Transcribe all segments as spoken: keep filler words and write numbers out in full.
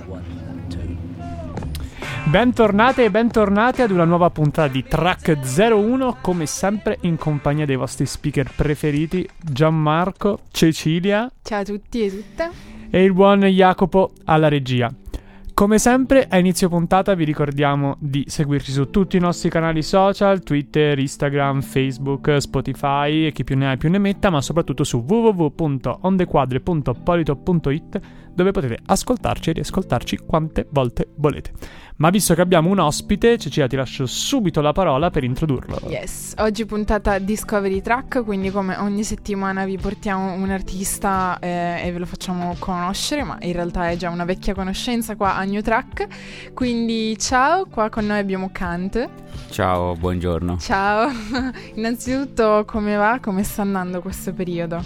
Bentornate e bentornati ad una nuova puntata di Track zero uno, come sempre in compagnia dei vostri speaker preferiti Gianmarco, Cecilia. Ciao a tutti e tutte. E il buon Jacopo alla regia. Come sempre a inizio puntata vi ricordiamo di seguirci su tutti i nostri canali social, Twitter, Instagram, Facebook, Spotify e chi più ne ha più ne metta, ma soprattutto su w w w punto ondequadre punto polito punto i t, dove potete ascoltarci e riascoltarci quante volte volete. Ma visto che abbiamo un ospite, Cecilia, ti lascio subito la parola per introdurlo. Yes, oggi puntata Discovery Track, quindi come ogni settimana vi portiamo un artista eh, e ve lo facciamo conoscere, ma in realtà è già una vecchia conoscenza qua a New Track. Quindi ciao, qua con noi abbiamo Kant. Ciao, buongiorno. Ciao, innanzitutto come va? Come sta andando questo periodo?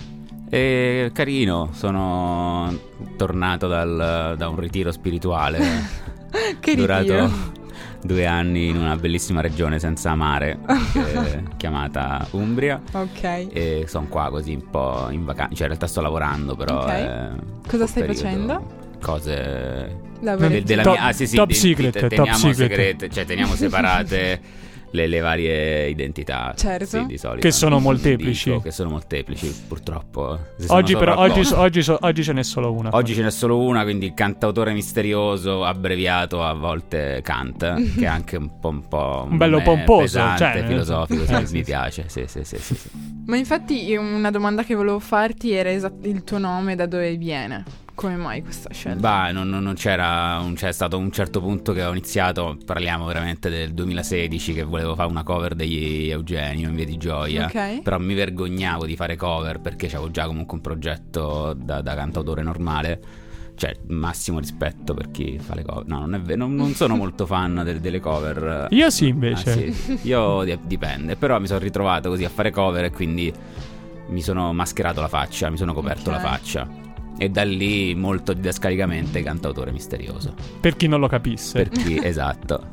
È carino, sono tornato dal, da un ritiro spirituale. Che durato ritiro? due anni in una bellissima regione senza mare che, chiamata Umbria. Ok. E sono qua così un po' in vacanza, cioè in realtà sto lavorando, però okay. è cosa stai periodo, facendo? Cose de, della top, mia ah, sì, sì, top de, secret, de, teniamo top secret. segrete, cioè teniamo separate le, le varie identità. Certo. Sì, di solito, che sono no? molteplici. Dico che sono molteplici, purtroppo. Oggi però oggi, oggi, so, oggi ce n'è solo una. Oggi ce n'è solo una, quindi il cantautore misterioso, abbreviato a volte Kant, che è anche un po' un po' un bello pomposo, pesante, cioè, filosofico, eh, sì, sì, mi sì. piace. Sì, sì, sì, sì, sì. Ma infatti una domanda che volevo farti era esatto il tuo nome, da dove viene? Come mai questa scelta? Bah, non, non c'era un, c'è stato un certo punto che ho iniziato, parliamo veramente del duemilasedici, che volevo fare una cover degli Eugenio in Via di Gioia. Ok. Però mi vergognavo di fare cover perché avevo già comunque un progetto da, da cantautore normale. Cioè, massimo rispetto per chi fa le cover. No, non è vero, non, non sono molto fan del, delle cover. Io sì, invece. Ah, sì. Io dipende, però mi sono ritrovato così a fare cover e quindi mi sono mascherato la faccia, mi sono coperto Ok. la faccia. E da lì molto didascalicamente cantautore misterioso. Per chi non lo capisse. Per chi, esatto.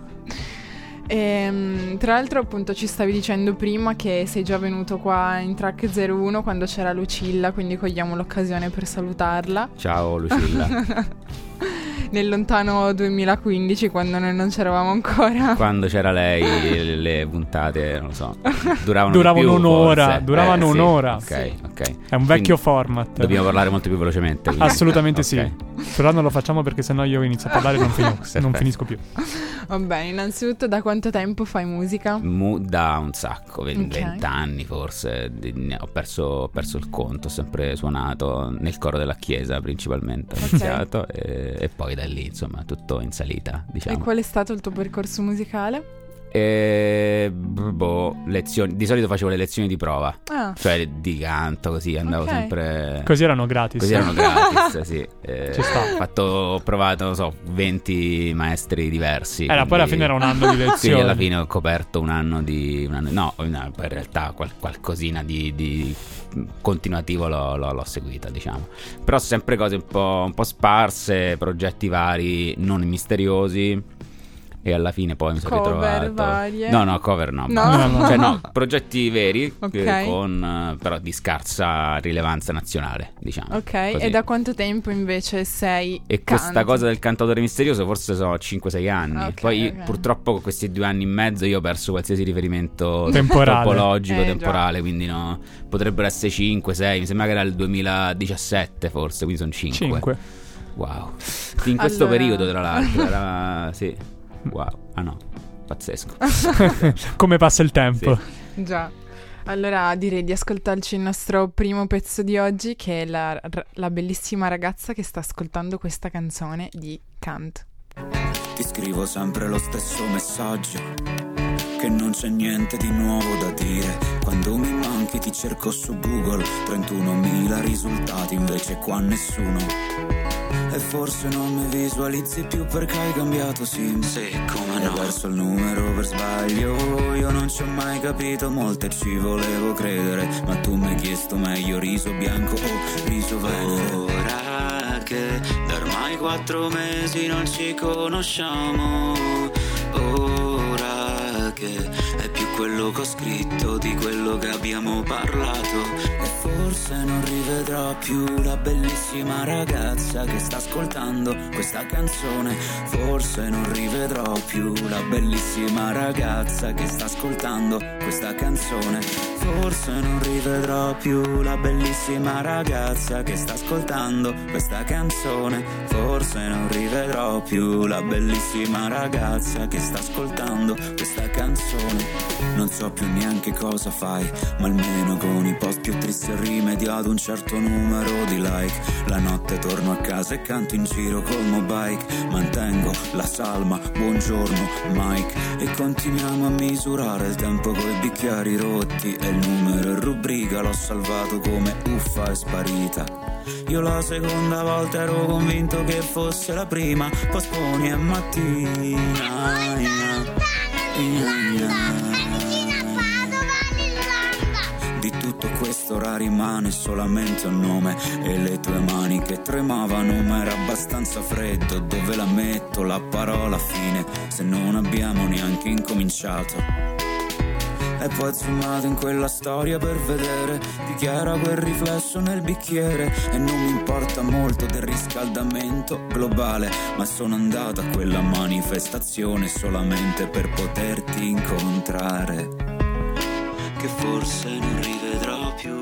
E, tra l'altro appunto ci stavi dicendo prima che sei già venuto qua in Track zero uno quando c'era Lucilla, quindi cogliamo l'occasione per salutarla. Ciao Lucilla. Nel lontano duemilaquindici, quando noi non c'eravamo ancora. Quando c'era lei le puntate, non lo so, duravano, duravano di più, un'ora, forse. duravano eh, sì. un'ora. Ok, Sì. ok. È un vecchio Quindi format. dobbiamo parlare molto più velocemente. quindi. Assolutamente Ok. sì. Però non lo facciamo perché sennò io inizio a parlare e non, fini- non Perfetto. finisco più. Va bene, innanzitutto da quanto tempo fai musica? Mu- da un sacco, Ok. vent'anni forse, di- ne- ho perso, ho perso il conto, ho sempre suonato nel coro della chiesa principalmente, ho Ok. iniziato e, e poi da lì insomma tutto in salita, E diciamo. qual è stato il tuo percorso musicale? E, boh, lezioni, di solito facevo le lezioni di prova, Ah, cioè di canto, così andavo Ok. sempre... Così erano gratis. Così erano gratis, sì. Eh, Ci sta. Ho fatto, ho provato, non so, venti maestri diversi. Era, poi alla quindi- fine era un anno di lezioni. Quindi alla fine ho coperto un anno di... Un anno, no, no, poi in realtà qual- qualcosina di, di continuativo l'ho, l'ho, l'ho seguita, diciamo. Però sempre cose un po', un po' sparse, progetti vari, non misteriosi. E alla fine poi mi sono Cover ritrovato varie? No no cover no, No? basta. No, no. Cioè no, progetti veri, Ok. eh, con eh, però di scarsa rilevanza nazionale, diciamo. ok. Così. E da quanto tempo invece sei E questa canti? cosa del cantautore misterioso forse sono cinque sei anni. Ok, Poi ok. purtroppo con questi due anni e mezzo io ho perso qualsiasi riferimento Temporale. topologico, Eh, già. temporale, quindi no, potrebbero essere cinque sei, mi sembra che era il duemiladiciassette forse, quindi sono cinque. Cinque. Wow. In questo Allora- periodo tra l'altro era sì. Wow. Ah no, pazzesco. Come passa il tempo. Già. Allora direi di ascoltarci il nostro primo pezzo di oggi, che è la, la bellissima ragazza che sta ascoltando questa canzone di Kant. Ti scrivo sempre lo stesso messaggio, che non c'è niente di nuovo da dire. Quando mi manchi ti cerco su Google, trentunomila risultati, invece qua nessuno. E forse non mi visualizzi più perché hai cambiato sim. Sì, come no. Hai perso il numero per sbaglio. Io non ci ho mai capito molte, ci volevo credere, ma tu mi hai chiesto meglio riso bianco o riso verde. Ora che da ormai quattro mesi non ci conosciamo, ora che è più quello che ho scritto, di quello che abbiamo parlato. E forse non rivedrò più la bellissima ragazza che sta ascoltando questa canzone. Forse non rivedrò più la bellissima ragazza che sta ascoltando questa canzone. Forse non rivedrò più la bellissima ragazza che sta ascoltando questa canzone. Forse non rivedrò più la bellissima ragazza che sta ascoltando questa canzone. Non so più neanche cosa fai, ma almeno con i post più tristi ho rimediato un certo numero di like. La notte torno a casa e canto in giro col mobike. Mantengo la salma, buongiorno Mike. E continuiamo a misurare il tempo coi bicchieri rotti. E il numero in rubrica l'ho salvato come uffa è sparita. Io la seconda volta ero convinto che fosse la prima. Posponi a mattina. Di tutto questo ora rimane solamente un nome e le tue mani che tremavano, ma era abbastanza freddo. Dove la metto la parola fine se non abbiamo neanche incominciato? E poi zoomato in quella storia per vedere di chi era quel riflesso nel bicchiere. E non mi importa molto del riscaldamento globale, ma sono andato a quella manifestazione solamente per poterti incontrare, che forse non rivedrò più.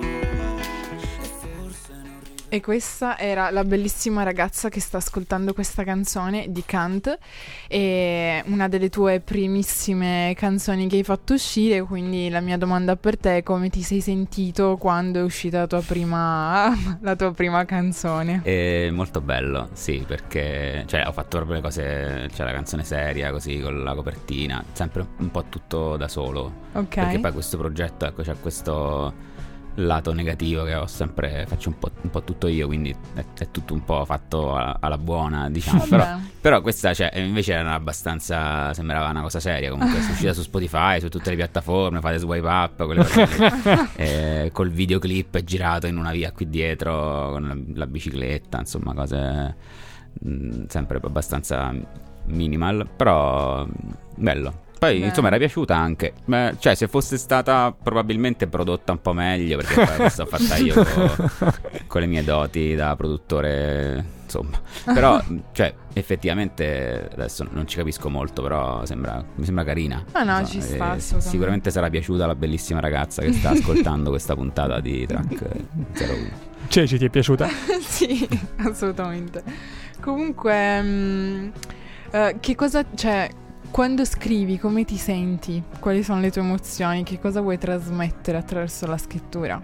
E questa era la bellissima ragazza che sta ascoltando questa canzone di Kant, e una delle tue primissime canzoni che hai fatto uscire. Quindi la mia domanda per te è: come ti sei sentito quando è uscita la tua prima, la tua prima canzone? È molto bello, sì, perché cioè, ho fatto proprio le cose, cioè la canzone seria così con la copertina, sempre un po' tutto da solo. Ok. Perché poi questo progetto, ecco, c'è questo lato negativo che ho sempre, faccio un po', un po' tutto io, quindi è, è tutto un po' fatto alla, alla buona, diciamo. però, però questa, cioè, invece era abbastanza, sembrava una cosa seria. Comunque è uscita su Spotify, su tutte le piattaforme, fate swipe up, quelle cose eh, col videoclip girato in una via qui dietro con la, la bicicletta, insomma cose mh, sempre abbastanza minimal, però bello. Poi Beh. insomma era piaciuta anche, Beh, cioè se fosse stata probabilmente prodotta un po' meglio, perché poi questa l'ho fatta io con, con le mie doti da produttore, insomma. Però cioè effettivamente adesso non ci capisco molto, però sembra, mi sembra carina. Ah no, insomma, ci sta, sicuramente sarà piaciuta alla bellissima ragazza che sta ascoltando questa puntata di Track zero uno. Ceci, ti è piaciuta? Sì, assolutamente. Comunque mh, uh, che cosa, cioè, quando scrivi, come ti senti? Quali sono le tue emozioni? Che cosa vuoi trasmettere attraverso la scrittura?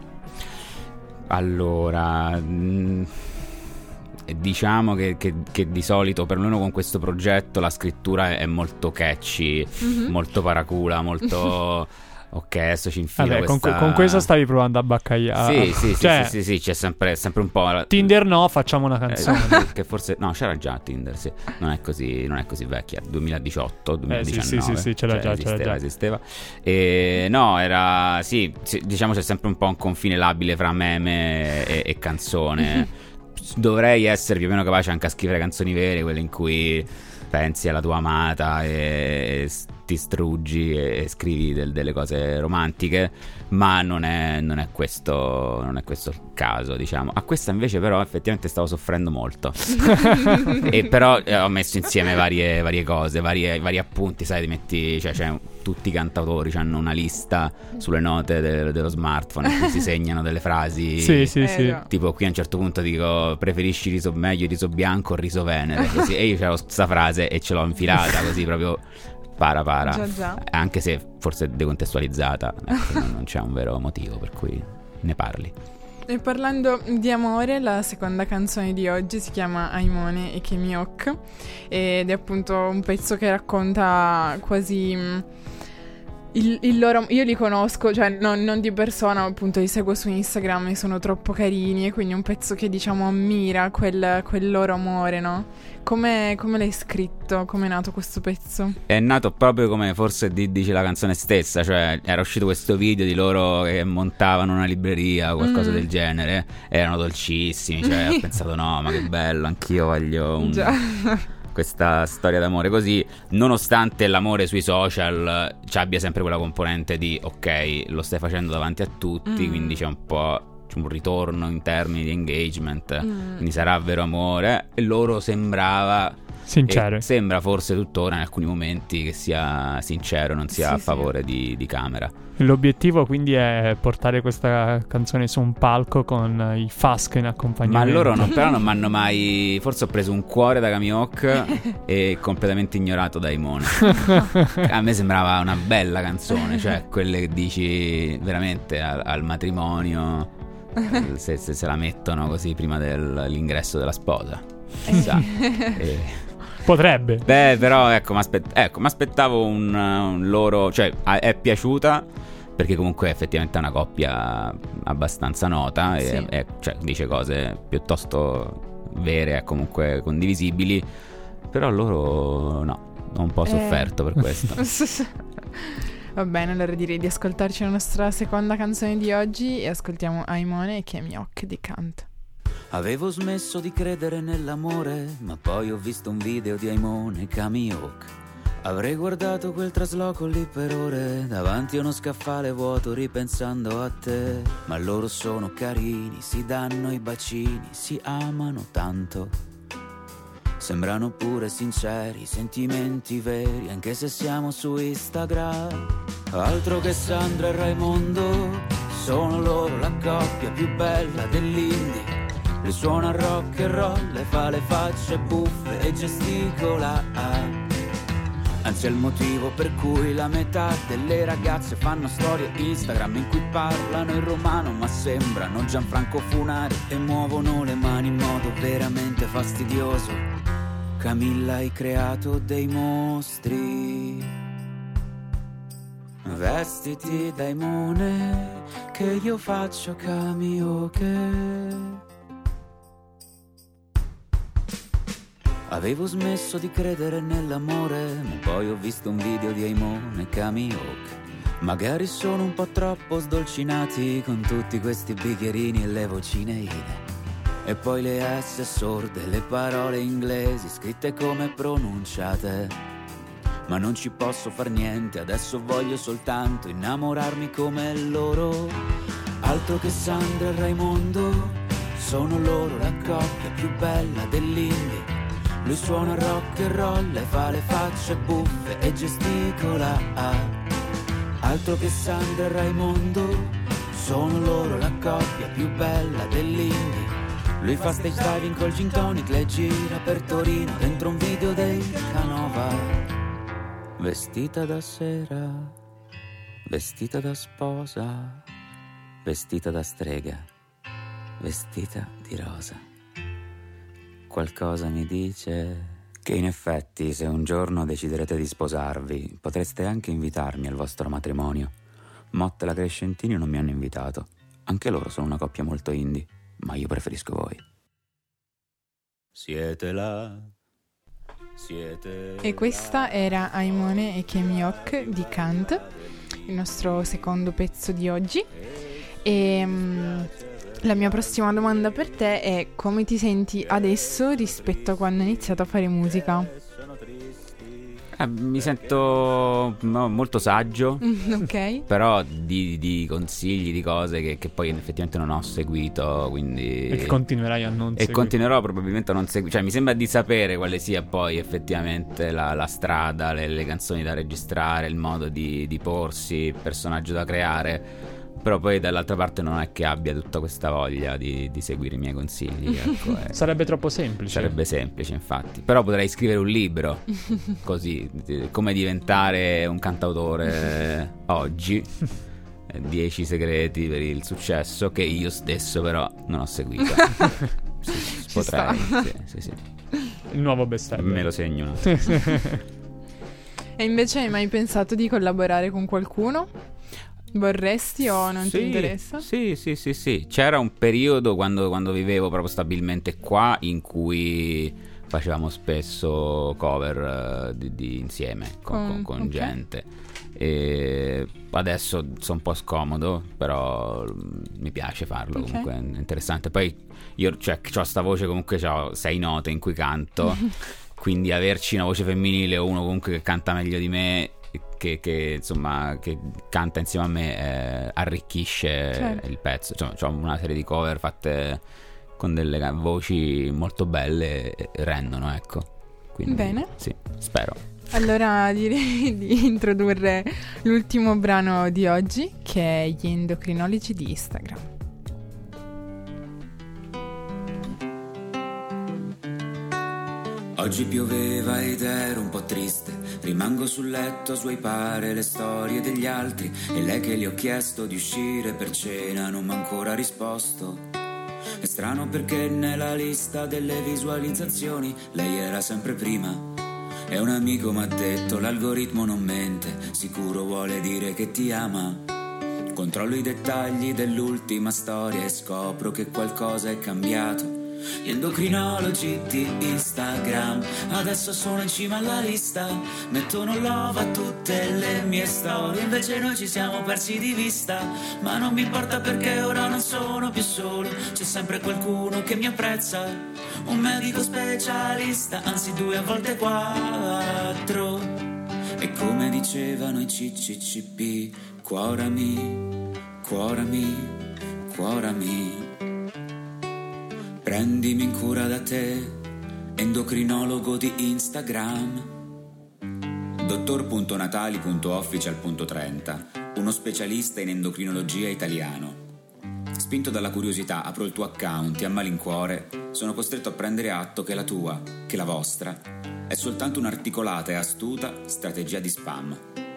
Allora, mh, diciamo che, che, che di solito, perlomeno con questo progetto, la scrittura è molto catchy, mm-hmm. molto paracula, molto... Ok, adesso ci infilo Vabbè, questa... con, con questa stavi provando a baccagliare. Sì, sì, cioè, sì, sì, sì, c'è sempre, sempre un po'... Tinder no, facciamo una canzone. Eh, che forse... No, c'era già Tinder, sì. Non è così, non è così vecchia. duemiladiciotto, duemiladiciannove. Eh, sì, sì, sì, sì, c'era cioè, già, esisteva, c'era già. esisteva. E no, era... Sì, diciamo c'è sempre un po' un confine labile fra meme e, e canzone. Dovrei essere più o meno capace anche a scrivere canzoni vere, quelle in cui pensi alla tua amata e ti struggi e scrivi del, delle cose romantiche, ma non è, non è questo non è questo il caso, diciamo. A questa invece però effettivamente stavo soffrendo molto e però eh, ho messo insieme varie, varie cose, varie, vari appunti, sai, ti metti, cioè, cioè tutti i cantautori hanno una lista sulle note de- dello smartphone in cui si segnano delle frasi. Sì, sì, eh, sì. no. Tipo qui a un certo punto dico: preferisci riso meglio riso bianco o riso venere? Così. E io c'avevo questa frase e ce l'ho infilata così proprio para para, già, già. Anche se forse decontestualizzata, ecco, non, non c'è un vero motivo per cui ne parli. E parlando di amore, la seconda canzone di oggi si chiama Aimone e Kemiok ed è appunto un pezzo che racconta quasi il, il loro... Io li conosco, cioè non, non di persona, appunto li seguo su Instagram e sono troppo carini, e quindi è un pezzo che diciamo ammira quel, quel loro amore, no? Come, come l'hai scritto? Come è nato questo pezzo? È nato proprio come forse dice la canzone stessa, cioè era uscito questo video di loro che montavano una libreria o qualcosa mm. del genere, erano dolcissimi, cioè ho pensato no, ma che bello, anch'io voglio un, questa storia d'amore così, nonostante l'amore sui social ci abbia sempre quella componente di ok, lo stai facendo davanti a tutti, mm. quindi c'è un po' c'è un ritorno in termini di engagement, mm. quindi sarà vero amore, e loro sembrava sincero, e sembra forse tuttora in alcuni momenti che sia sincero, non sia sì, a favore sì. di, di camera. L'obiettivo quindi è portare questa canzone su un palco con i Fask in accompagnamento. Ma loro non, però non mi hanno mai... Forse ho preso un cuore da Kamihawk e completamente ignorato da Aimone. A me sembrava una bella canzone, cioè quelle che dici veramente al, al matrimonio, se, se se la mettono così prima dell'ingresso della sposa. Chissà. e... Potrebbe. Beh, però ecco, mi ecco, aspettavo un, un loro... Cioè, è piaciuta perché comunque effettivamente è una coppia abbastanza nota e, sì. e cioè, dice cose piuttosto vere e comunque condivisibili. Però loro no, ho un po' sofferto eh. per questo. Va bene, allora direi di ascoltarci la nostra seconda canzone di oggi e ascoltiamo Aimone e Kamihawk di Kant. Avevo smesso di credere nell'amore, ma poi ho visto un video di Aimone e Kamihawk. Avrei guardato quel trasloco lì per ore, davanti a uno scaffale vuoto ripensando a te. Ma loro sono carini, si danno i bacini, si amano tanto. Sembrano pure sinceri, sentimenti veri, anche se siamo su Instagram. Altro che Sandra e Raimondo, sono loro la coppia più bella dell'indie. Le suona rock and roll, le fa le facce buffe e gesticola. Anzi è il motivo per cui la metà delle ragazze fanno storie Instagram in cui parlano in romano ma sembrano Gianfranco Funari e muovono le mani in modo veramente fastidioso. Camilla, hai creato dei mostri. Vestiti da Aimone che io faccio Kamihawk. Avevo smesso di credere nell'amore, ma poi ho visto un video di Aimone e Kamihawk. Magari sono un po' troppo sdolcinati con tutti questi bicchierini e le vocineine. E poi le S sorde, le parole inglesi scritte come pronunciate. Ma non ci posso far niente, adesso voglio soltanto innamorarmi come loro. Altro che Sandra e Raimondo, sono loro la coppia più bella dell'indie. Lui suona rock and roll, le fa le facce buffe e gesticola. Altro che Sandra e Raimondo, sono loro la coppia più bella dell'indie. Lui fa stage diving col gin tonic, le gira per Torino dentro un video dei Canova. Vestita da sera, vestita da sposa, vestita da strega, vestita di rosa. Qualcosa mi dice che in effetti se un giorno deciderete di sposarvi potreste anche invitarmi al vostro matrimonio. Motte e la Crescentini non mi hanno invitato. Anche loro sono una coppia molto indie, ma io preferisco voi. Siete là, siete E questa era Aimone e Kamihawk di Kant, il nostro secondo pezzo di oggi. E um, la mia prossima domanda per te è: come ti senti adesso rispetto a quando hai iniziato a fare musica? Eh, mi sento no, molto saggio, ok. Però di, di consigli, di cose che, che poi effettivamente non ho seguito, quindi... E che continuerai a non e seguire. E continuerò probabilmente a non seguire. Cioè mi sembra di sapere quale sia poi effettivamente la, la strada, le, le canzoni da registrare, il modo di, di porsi, il personaggio da creare. Però poi dall'altra parte non è che abbia tutta questa voglia di, di seguire i miei consigli, ecco, eh. Sarebbe troppo semplice. Sarebbe semplice, infatti. Però potrei scrivere un libro, così, come diventare un cantautore oggi. Dieci segreti per il successo, che io stesso però non ho seguito. Sì, potrei, sì, sì, sì. Il nuovo bestseller. Me lo segno un E invece hai mai pensato di collaborare con qualcuno? Vorresti o non sì, ti interessa? Sì, sì, sì, sì. C'era un periodo quando, quando vivevo proprio stabilmente qua in cui facevamo spesso cover uh, di, di insieme con, con, con okay. gente. E adesso sono un po' scomodo, però mi piace farlo, okay. Comunque è interessante. Poi io, cioè, ho sta voce, comunque ho sei note in cui canto. quindi averci una voce femminile o uno comunque che canta meglio di me, che, che insomma che canta insieme a me, eh, arricchisce certo. il pezzo. Cioè, c'ho una serie di cover fatte con delle voci molto belle e rendono, ecco. Quindi, bene, sì, spero. Allora direi di introdurre l'ultimo brano di oggi, che è Gli endocrinologi di Instagram. Oggi pioveva ed ero un po' triste, rimango sul letto a swipare le storie degli altri, e lei che gli ho chiesto di uscire per cena non m'ha ancora risposto. È strano perché nella lista delle visualizzazioni lei era sempre prima. E un amico m'ha detto l'algoritmo non mente, sicuro vuole dire che ti ama. Controllo i dettagli dell'ultima storia e scopro che qualcosa è cambiato. Gli endocrinologi di Instagram adesso sono in cima alla lista, mettono love a tutte le mie storie, invece noi ci siamo persi di vista. Ma non mi importa perché ora non sono più solo, c'è sempre qualcuno che mi apprezza, un medico specialista, anzi due a volte quattro. E come dicevano i C C C P, cuorami, cuorami, cuorami. Prendimi in cura da te, endocrinologo di Instagram. dottor punto natali punto official punto trenta, uno specialista in endocrinologia italiano. Spinto dalla curiosità apro il tuo account e a malincuore sono costretto a prendere atto che la tua, che la vostra, è soltanto un'articolata e astuta strategia di spam.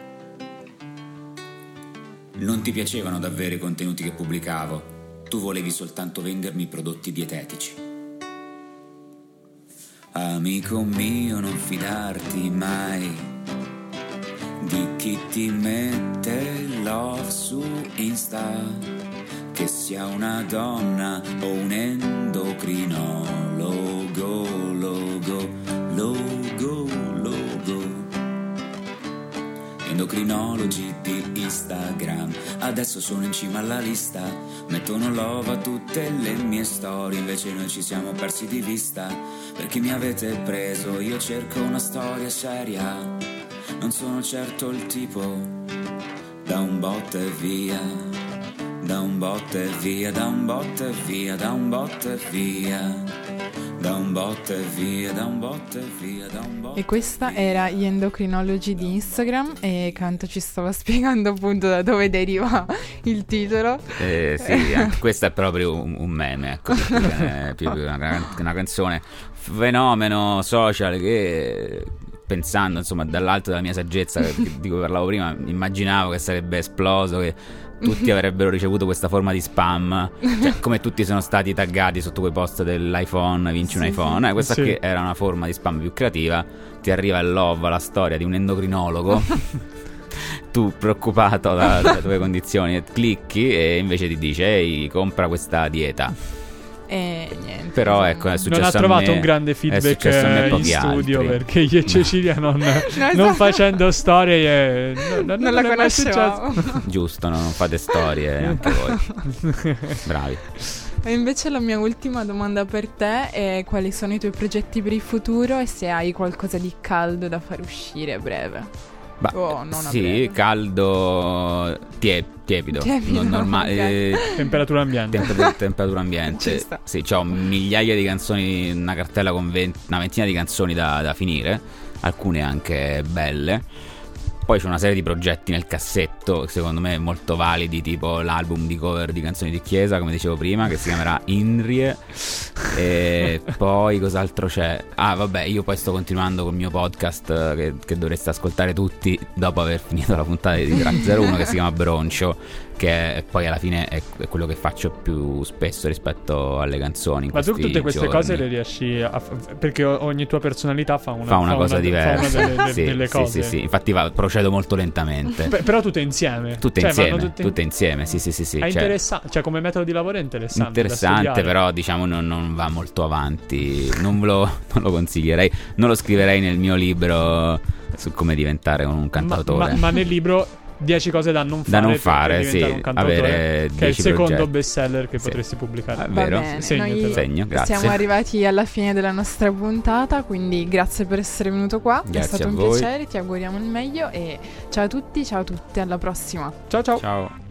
Non ti piacevano davvero i contenuti che pubblicavo, tu volevi soltanto vendermi prodotti dietetici. Amico mio, non fidarti mai di chi ti mette love su Insta, che sia una donna o un endocrinologo, logo, logo, logo. Endocrinologi di Instagram adesso sono in cima alla lista, mettono love a tutte le mie storie, invece noi ci siamo persi di vista. Perché mi avete preso, io cerco una storia seria, non sono certo il tipo da un botto e via, da un botto e via, da un botto e via, da un botto e via, da un botto e via, da un botto e via, da un botto. E questa era Gli endocrinologi di Instagram, e Canto ci stava spiegando appunto da dove deriva il titolo. Eh, sì, anche questo è proprio un, un meme, ecco, è proprio una, una canzone fenomeno social che, pensando insomma dall'alto della mia saggezza di cui parlavo prima, immaginavo che sarebbe esploso, che tutti avrebbero ricevuto questa forma di spam, cioè, come tutti sono stati taggati sotto quei post dell'iPhone, vinci sì, un iPhone, eh, questa sì. Qui era una forma di spam più creativa. Ti arriva il love, la storia di un endocrinologo tu preoccupato da, dalle tue condizioni, e clicchi e invece ti dice ehi, compra questa dieta. E niente, però ecco, è successo non ha trovato a me, un grande feedback in studio altri. Perché io e Cecilia non, no, non so. facendo storie no, no, non, non la conoscevamo. Giusto, no? Non fate storie neanche voi. Bravi. E invece la mia ultima domanda per te è: quali sono i tuoi progetti per il futuro e se hai qualcosa di caldo da far uscire a breve? Bah, oh, non sì, breve. caldo, tie, tiepido, tiepido non normale, okay. eh, temperatura ambiente. Temper- temperatura ambiente. Sì, c'ho migliaia di canzoni, una cartella con venti, una ventina di canzoni da, da finire, alcune anche belle. Poi c'è una serie di progetti nel cassetto, secondo me molto validi, tipo l'album di cover di canzoni di chiesa, come dicevo prima, che si chiamerà Inrie. E poi cos'altro c'è? Ah vabbè, io poi sto continuando col mio podcast che, che dovreste ascoltare tutti dopo aver finito la puntata di Track zero uno, che si chiama Broncio, che è, poi alla fine è, è quello che faccio più spesso rispetto alle canzoni. Ma tu tutte queste giorni. cose le riesci a f- perché ogni tua personalità fa una, fa una fa cosa una, diversa, fa una delle, sì, delle sì, cose. sì, sì. Infatti va, procedo molto lentamente. P- però tutte insieme. Tutte cioè, insieme, tutte... tutte insieme, sì, sì, sì, sì. È cioè, interessante, cioè come metodo di lavoro è interessante. Interessante, però diciamo non, non va molto avanti. Non ve lo, non lo consiglierei. Non lo scriverei nel mio libro su come diventare un cantautore. Ma, ma, ma nel libro dieci cose da non fare, da non fare per diventare sì, un cantautore, avere che è il secondo progetti. bestseller che Sì. potresti pubblicare. Ah, Va vero? bene, Segnatelo. noi Segno, grazie. siamo arrivati alla fine della nostra puntata, quindi grazie per essere venuto qua, Grazie è stato a un voi. piacere, ti auguriamo il meglio e ciao a tutti, ciao a tutte, alla prossima. Ciao ciao. Ciao.